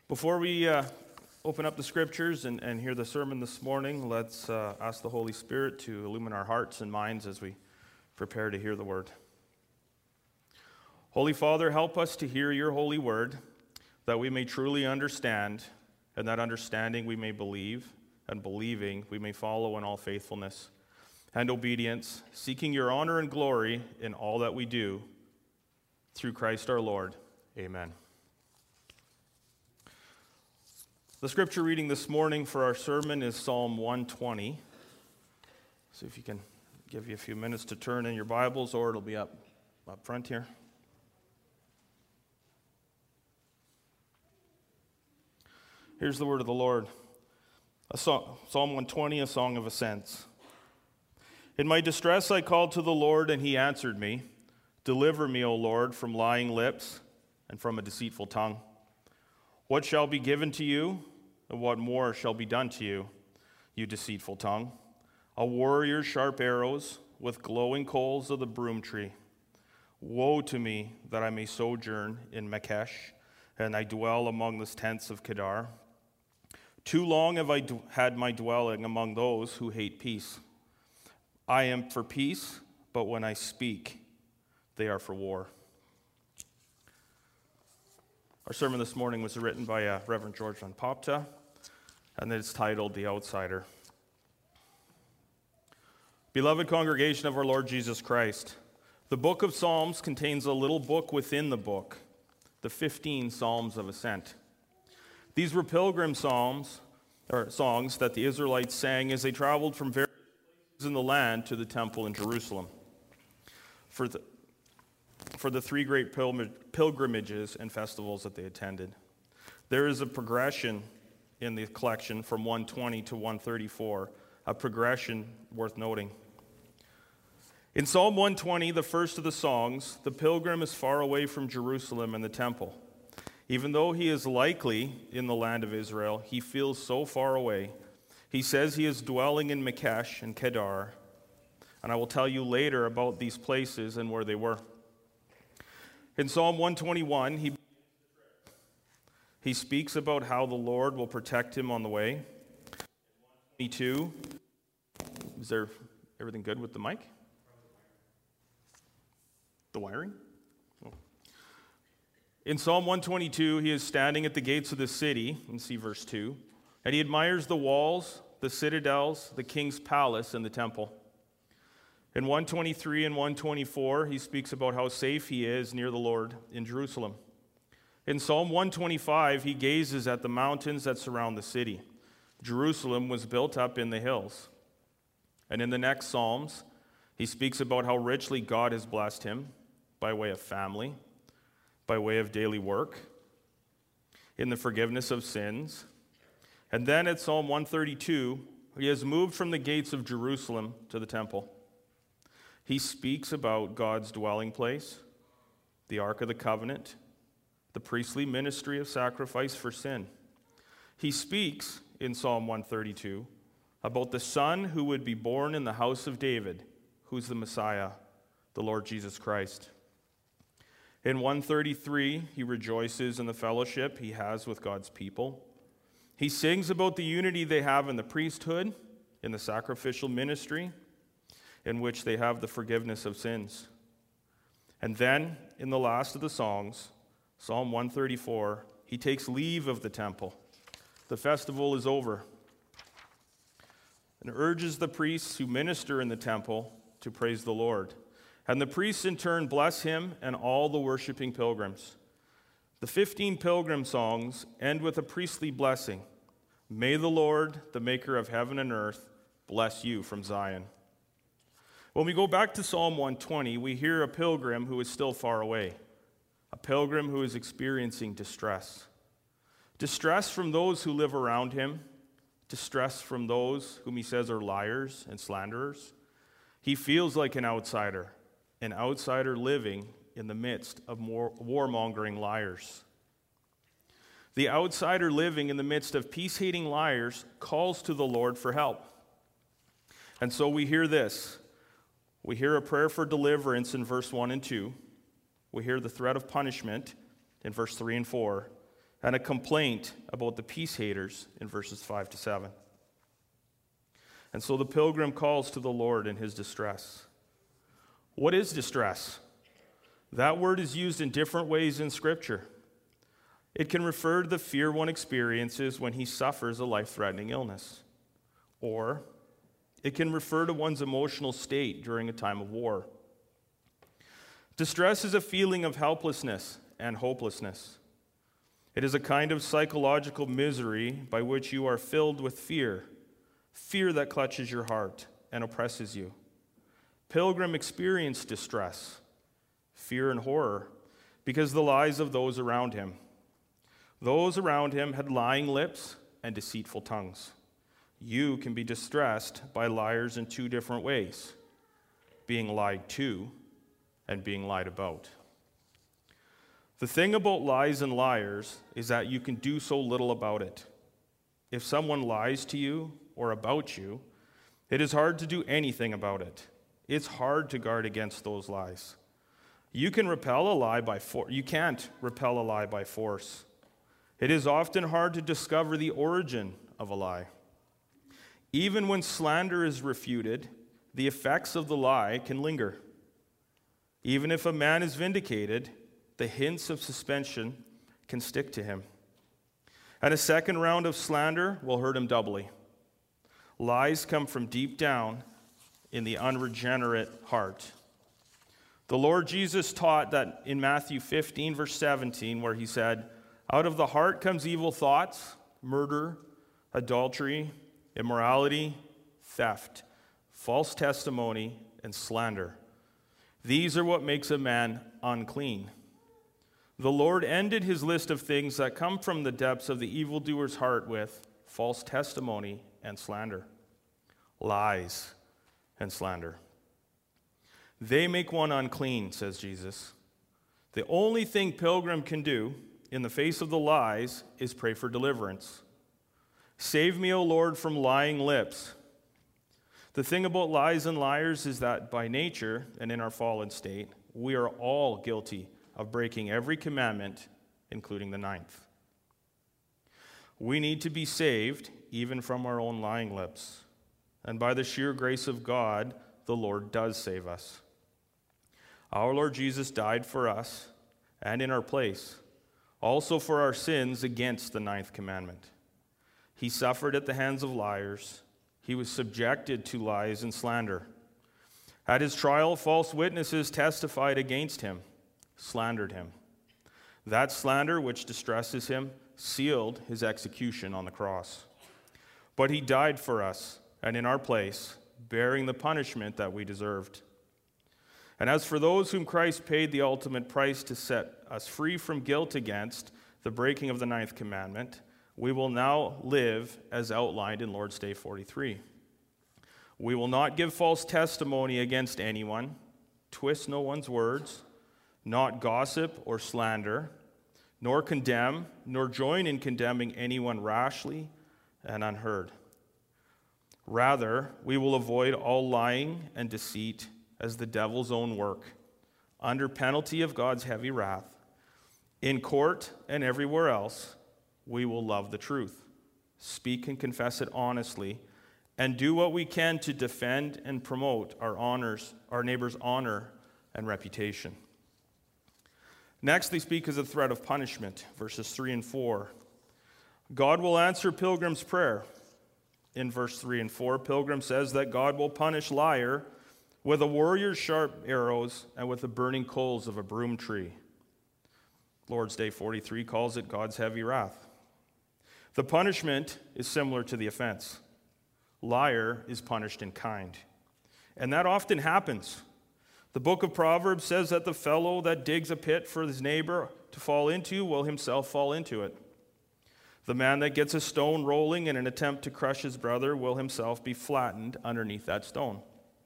Before we open up the scriptures and hear the sermon this morning, let's ask the Holy Spirit to illumine our hearts and minds as we prepare to hear the word. Holy Father, help us to hear your holy word, that we may truly understand, and that understanding we may believe, and believing we may follow in all faithfulness and obedience, seeking your honor and glory in all that we do, through Christ our Lord. Amen. The scripture reading this morning for our sermon is Psalm 120. So if you can give you a few minutes to turn in your Bibles, or it'll be up front here. Here's the word of the Lord. Psalm 120, a song of ascents. In my distress I called to the Lord, and he answered me. Deliver me, O Lord, from lying lips and from a deceitful tongue. What shall be given to you, and what more shall be done to you, you deceitful tongue? A warrior's sharp arrows with glowing coals of the broom tree. Woe to me that I may sojourn in Mekesh, and I dwell among the tents of Kedar. Too long have I had my dwelling among those who hate peace. I am for peace, but when I speak, they are for war. Our sermon this morning was written by Reverend George Van Popta, and it's titled The Outsider. Beloved congregation of our Lord Jesus Christ, the book of Psalms contains a little book within the book, the 15 Psalms of Ascent. These were pilgrim songs that the Israelites sang as they traveled from various places in the land to the temple in Jerusalem for the three great pilgrimages and festivals that they attended. There is a progression in the collection from 120 to 134, a progression worth noting. In Psalm 120, the first of the songs, the pilgrim is far away from Jerusalem and the temple. Even though he is likely in the land of Israel, he feels so far away. He says he is dwelling in Mekesh and Kedar, and I will tell you later about these places and where they were. In Psalm 121, he speaks about how the Lord will protect him on the way. In 122, is there everything good with the mic? The wiring? Oh. In Psalm 122, he is standing at the gates of the city, and see verse 2, and he admires the walls, the citadels, the king's palace, and the temple. In 123 and 124, he speaks about how safe he is near the Lord in Jerusalem. In Psalm 125, he gazes at the mountains that surround the city. Jerusalem was built up in the hills. And in the next Psalms, he speaks about how richly God has blessed him by way of family, by way of daily work, in the forgiveness of sins. And then at Psalm 132, he has moved from the gates of Jerusalem to the temple. He speaks about God's dwelling place, the Ark of the Covenant, the priestly ministry of sacrifice for sin. He speaks in Psalm 132 about the Son who would be born in the house of David, who's the Messiah, the Lord Jesus Christ. In 133, he rejoices in the fellowship he has with God's people. He sings about the unity they have in the priesthood, in the sacrificial ministry, in which they have the forgiveness of sins. And then, in the last of the songs, Psalm 134, he takes leave of the temple. The festival is over, and urges the priests who minister in the temple to praise the Lord. And the priests in turn bless him and all the worshiping pilgrims. The 15 pilgrim songs end with a priestly blessing. May the Lord, the maker of heaven and earth, bless you from Zion. When we go back to Psalm 120, we hear a pilgrim who is still far away, a pilgrim who is experiencing distress. Distress from those who live around him, distress from those whom he says are liars and slanderers. He feels like an outsider living in the midst of warmongering liars. The outsider living in the midst of peace-hating liars calls to the Lord for help. And so we hear this. We hear a prayer for deliverance in verse 1 and 2. We hear the threat of punishment in verse 3 and 4. and a complaint about the peace haters in verses 5 to 7. And so the pilgrim calls to the Lord in his distress. What is distress? That word is used in different ways in Scripture. It can refer to the fear one experiences when he suffers a life-threatening illness. Or it can refer to one's emotional state during a time of war. Distress is a feeling of helplessness and hopelessness. It is a kind of psychological misery by which you are filled with fear that clutches your heart and oppresses you. Pilgrim experienced distress, fear, and horror because of the lies of those around him. Those around him had lying lips and deceitful tongues. You can be distressed by liars in two different ways: being lied to and being lied about. The thing about lies and liars is that you can do so little about it. If someone lies to you or about you, it is hard to do anything about it. It's hard to guard against those lies. You can repel a lie by force. You can't repel a lie by force. It is often hard to discover the origin of a lie. Even when slander is refuted, the effects of the lie can linger. Even if a man is vindicated, the hints of suspension can stick to him. And a second round of slander will hurt him doubly. Lies come from deep down in the unregenerate heart. The Lord Jesus taught that in Matthew 15, verse 17, where he said, "Out of the heart comes evil thoughts, murder, adultery, immorality, theft, false testimony, and slander. These are what makes a man unclean." The Lord ended his list of things that come from the depths of the evildoer's heart with false testimony and slander, lies and slander. They make one unclean, says Jesus. The only thing pilgrim can do in the face of the lies is pray for deliverance. Save me, O Lord, from lying lips. The thing about lies and liars is that by nature and in our fallen state, we are all guilty of breaking every commandment, including the 9th. We need to be saved even from our own lying lips. And by the sheer grace of God, the Lord does save us. Our Lord Jesus died for us and in our place, also for our sins against the 9th commandment. He suffered at the hands of liars. He was subjected to lies and slander. At his trial, false witnesses testified against him, slandered him. That slander, which distresses him, sealed his execution on the cross. But he died for us and in our place, bearing the punishment that we deserved. And as for those whom Christ paid the ultimate price to set us free from guilt against the breaking of the 9th commandment, we will now live as outlined in Lord's Day 43. We will not give false testimony against anyone, twist no one's words, not gossip or slander, nor condemn, nor join in condemning anyone rashly and unheard. Rather, we will avoid all lying and deceit as the devil's own work, under penalty of God's heavy wrath. In court and everywhere else, we will love the truth, speak and confess it honestly, and do what we can to defend and promote our neighbor's honor and reputation. Next, they speak as a threat of punishment, verses 3 and 4. God will answer Pilgrim's prayer. In verse 3 and 4, Pilgrim says that God will punish liar with a warrior's sharp arrows and with the burning coals of a broom tree. Lord's Day 43 calls it God's heavy wrath. The punishment is similar to the offense. Liar is punished in kind. And that often happens. The book of Proverbs says that the fellow that digs a pit for his neighbor to fall into will himself fall into it. The man that gets a stone rolling in an attempt to crush his brother will himself be flattened underneath that stone.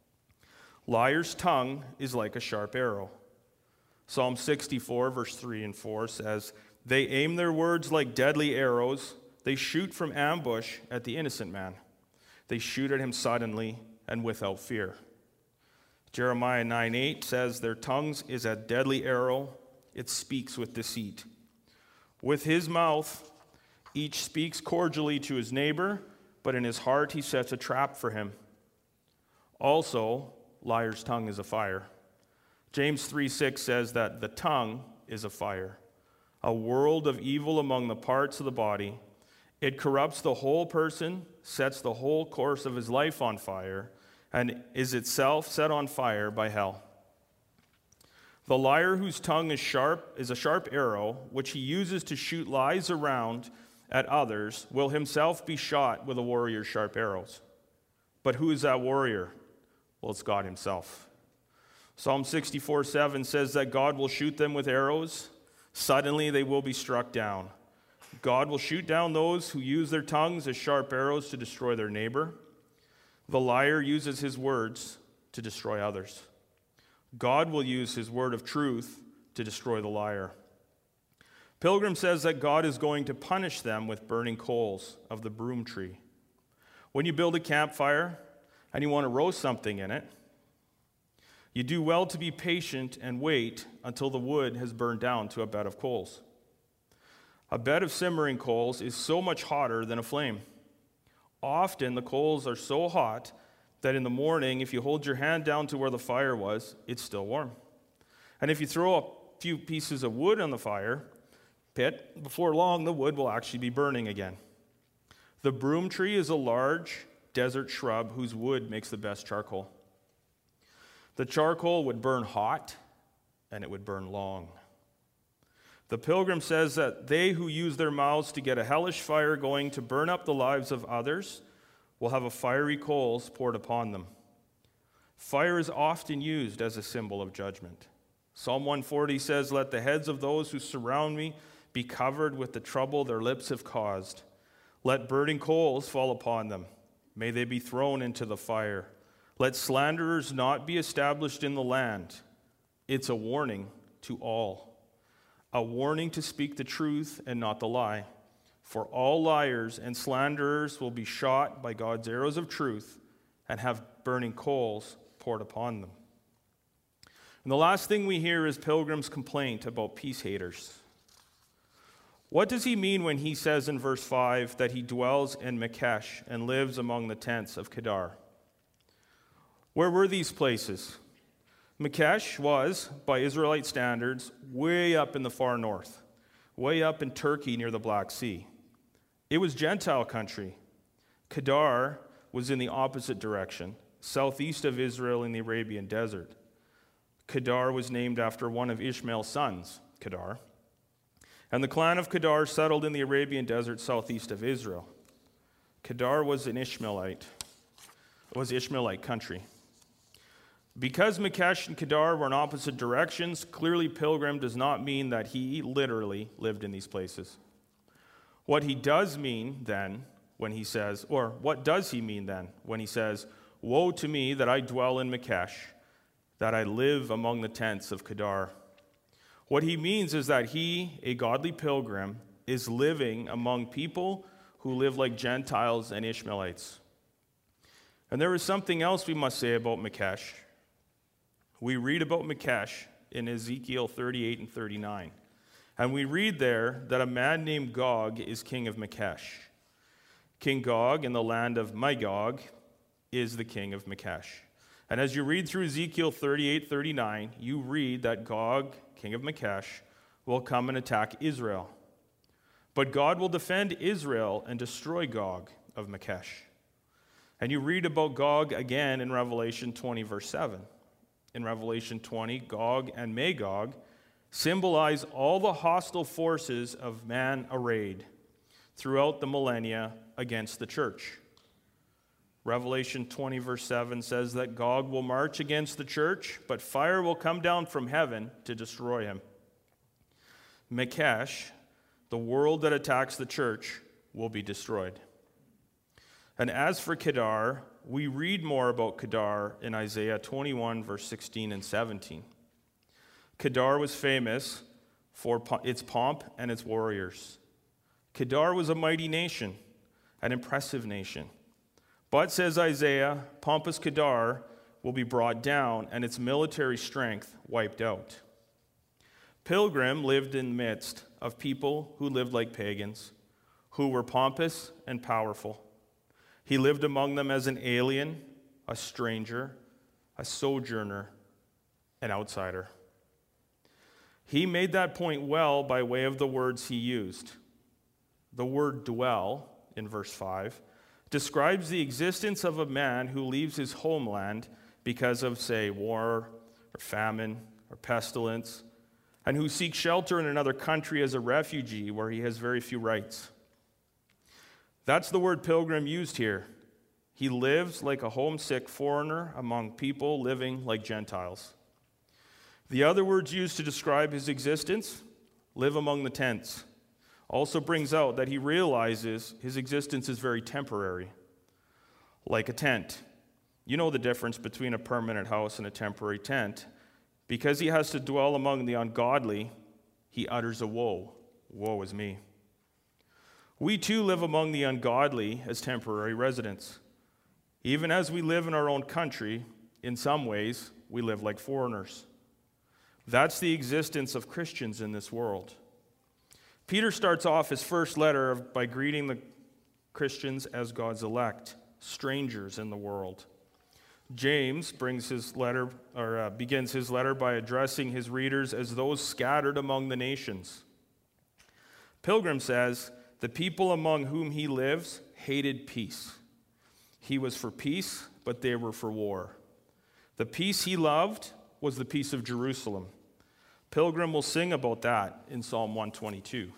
Liar's tongue is like a sharp arrow. Psalm 64, verse 3 and 4 says, "They aim their words like deadly arrows. They shoot from ambush at the innocent man. They shoot at him suddenly and without fear." Jeremiah 9:8 says, "Their tongues is a deadly arrow. It speaks with deceit. With his mouth, each speaks cordially to his neighbor, but in his heart he sets a trap for him. Also, liar's tongue is a fire. James 3:6 says that the tongue is a fire, a world of evil among the parts of the body. It corrupts the whole person, sets the whole course of his life on fire, and is itself set on fire by hell. The liar whose tongue is sharp is a sharp arrow, which he uses to shoot lies around at others, will himself be shot with a warrior's sharp arrows. But who is that warrior? Well, it's God himself. Psalm 64:7 says that God will shoot them with arrows. Suddenly they will be struck down. God will shoot down those who use their tongues as sharp arrows to destroy their neighbor. The liar uses his words to destroy others. God will use his word of truth to destroy the liar. Pilgrim says that God is going to punish them with burning coals of the broom tree. When you build a campfire and you want to roast something in it, you do well to be patient and wait until the wood has burned down to a bed of coals. A bed of simmering coals is so much hotter than a flame. Often the coals are so hot that in the morning, if you hold your hand down to where the fire was, it's still warm. And if you throw a few pieces of wood on the fire pit, before long the wood will actually be burning again. The broom tree is a large desert shrub whose wood makes the best charcoal. The charcoal would burn hot, and it would burn long. The Pilgrim says that they who use their mouths to get a hellish fire going to burn up the lives of others will have a fiery coals poured upon them. Fire is often used as a symbol of judgment. Psalm 140 says, "Let the heads of those who surround me be covered with the trouble their lips have caused. Let burning coals fall upon them. May they be thrown into the fire. Let slanderers not be established in the land." It's a warning to all. A warning to speak the truth and not the lie. For all liars and slanderers will be shot by God's arrows of truth and have burning coals poured upon them. And the last thing we hear is Pilgrim's complaint about peace haters. What does he mean when he says in verse 5 that he dwells in Mekesh and lives among the tents of Kedar? Where were these places? Mekesh was, by Israelite standards, way up in the far north, way up in Turkey near the Black Sea. It was Gentile country. Kedar was in the opposite direction, southeast of Israel in the Arabian desert. Kedar was named after one of Ishmael's sons, Kedar. And the clan of Kedar settled in the Arabian desert southeast of Israel. Kedar was Ishmaelite country. Because Mekesh and Kedar were in opposite directions, clearly Pilgrim does not mean that he literally lived in these places. What he does mean then when he says, or what does he mean then when he says, "Woe to me that I dwell in Mekesh, that I live among the tents of Kedar"? What he means is that he, a godly pilgrim, is living among people who live like Gentiles and Ishmaelites. And there is something else we must say about Mekesh. We read about Mekesh in Ezekiel 38 and 39. And we read there that a man named Gog is king of Mekesh. King Gog in the land of Magog is the king of Mekesh. And as you read through Ezekiel 38-39, you read that Gog, king of Mekesh, will come and attack Israel. But God will defend Israel and destroy Gog of Mekesh. And you read about Gog again in Revelation 20, verse 7. In Revelation 20, Gog and Magog symbolize all the hostile forces of man arrayed throughout the millennia against the church. Revelation 20, verse 7 says that Gog will march against the church, but fire will come down from heaven to destroy him. Mekesh, the world that attacks the church, will be destroyed. And as for Kedar, we read more about Kedar in Isaiah 21, verse 16 and 17. Kedar was famous for its pomp and its warriors. Kedar was a mighty nation, an impressive nation. But, says Isaiah, pompous Kedar will be brought down and its military strength wiped out. Pilgrim lived in the midst of people who lived like pagans, who were pompous and powerful. He lived among them as an alien, a stranger, a sojourner, an outsider. He made that point well by way of the words he used. The word dwell, in verse 5, describes the existence of a man who leaves his homeland because of, say, war or famine or pestilence, and who seeks shelter in another country as a refugee where he has very few rights. That's the word pilgrim used here. He lives like a homesick foreigner among people living like Gentiles. The other words used to describe his existence, live among the tents, also brings out that he realizes his existence is very temporary, like a tent. You know the difference between a permanent house and a temporary tent. Because he has to dwell among the ungodly, he utters a woe. Woe is me. We too live among the ungodly as temporary residents. Even as we live in our own country, in some ways, we live like foreigners. That's the existence of Christians in this world. Peter starts off his first letter by greeting the Christians as God's elect, strangers in the world. James begins his letter by addressing his readers as those scattered among the nations. Pilgrim says, the people among whom he lives hated peace. He was for peace, but they were for war. The peace he loved was the peace of Jerusalem. Pilgrim will sing about that in Psalm 122.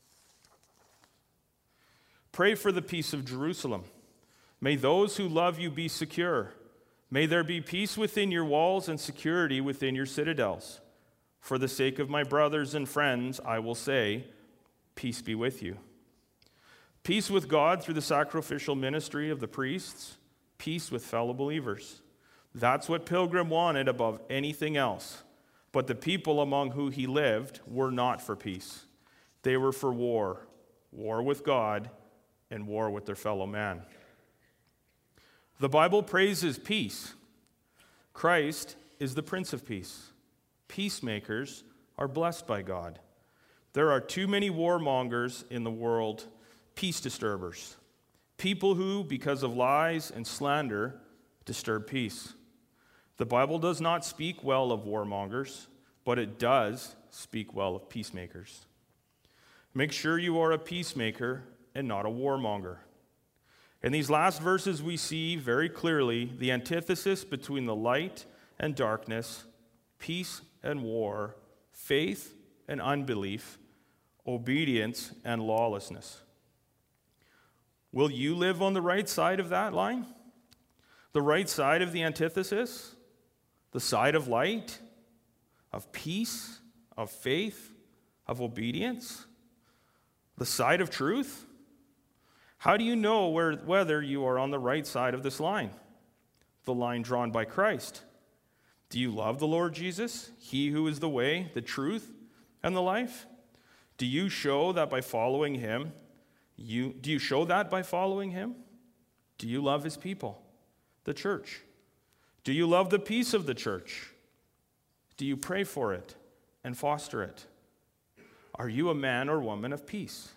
Pray for the peace of Jerusalem. May those who love you be secure. May there be peace within your walls and security within your citadels. For the sake of my brothers and friends, I will say, peace be with you. Peace with God through the sacrificial ministry of the priests. Peace with fellow believers. That's what Pilgrim wanted above anything else. But the people among whom he lived were not for peace. They were for war. War with God and war with their fellow man. The Bible praises peace. Christ is the Prince of Peace. Peacemakers are blessed by God. There are too many warmongers in the world, peace disturbers, people who, because of lies and slander, disturb peace. The Bible does not speak well of warmongers, but it does speak well of peacemakers. Make sure you are a peacemaker and not a warmonger. In these last verses, we see very clearly the antithesis between the light and darkness, peace and war, faith and unbelief, obedience and lawlessness. Will you live on the right side of that line? The right side of the antithesis? The side of light, of peace, of faith, of obedience? The side of truth? How do you know whether you are on the right side of this line? The line drawn by Christ. Do you love the Lord Jesus, he who is the way, the truth, and the life? Do you show that by following him? Do you show that by following him? Do you love his people, the church? Do you love the peace of the church? Do you pray for it and foster it? Are you a man or woman of peace?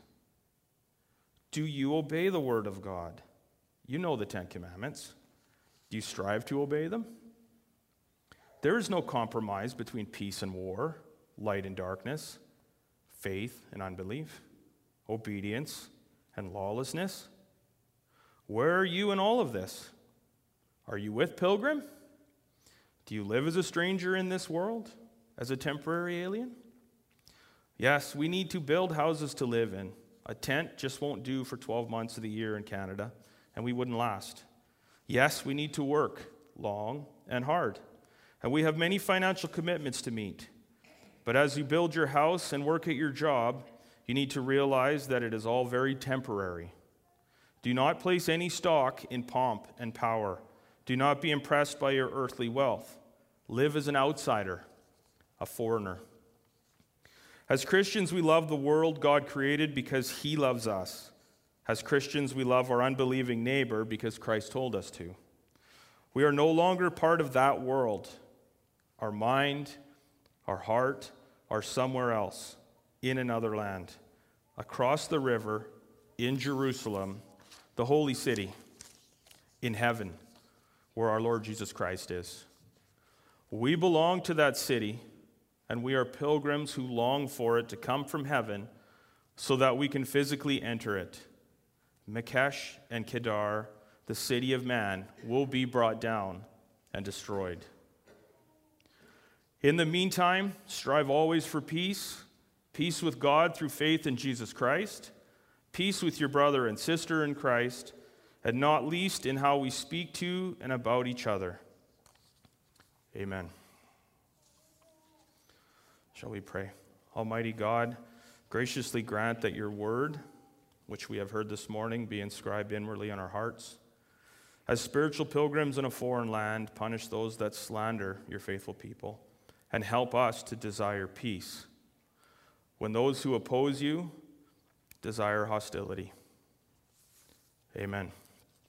Do you obey the word of God? You know the Ten Commandments. Do you strive to obey them? There is no compromise between peace and war, light and darkness, faith and unbelief, obedience and lawlessness. Where are you in all of this? Are you with Pilgrim? Do you live as a stranger in this world, as a temporary alien? Yes, we need to build houses to live in. A tent just won't do for 12 months of the year in Canada, and we wouldn't last. Yes, we need to work long and hard, and we have many financial commitments to meet. But as you build your house and work at your job, you need to realize that it is all very temporary. Do not place any stock in pomp and power. Do not be impressed by your earthly wealth. Live as an outsider, a foreigner. As Christians, we love the world God created because he loves us. As Christians, we love our unbelieving neighbor because Christ told us to. We are no longer part of that world. Our mind, our heart, are somewhere else, in another land, across the river, in Jerusalem, the holy city, in heaven, where our Lord Jesus Christ is. We belong to that city, and we are pilgrims who long for it to come from heaven so that we can physically enter it. Mekesh and Kedar, the city of man, will be brought down and destroyed. In the meantime, strive always for peace, peace with God through faith in Jesus Christ, peace with your brother and sister in Christ, and not least in how we speak to and about each other. Amen. Shall we pray? Almighty God, graciously grant that your word, which we have heard this morning, be inscribed inwardly on our hearts. As spiritual pilgrims in a foreign land, punish those that slander your faithful people, and help us to desire peace when those who oppose you desire hostility. Amen.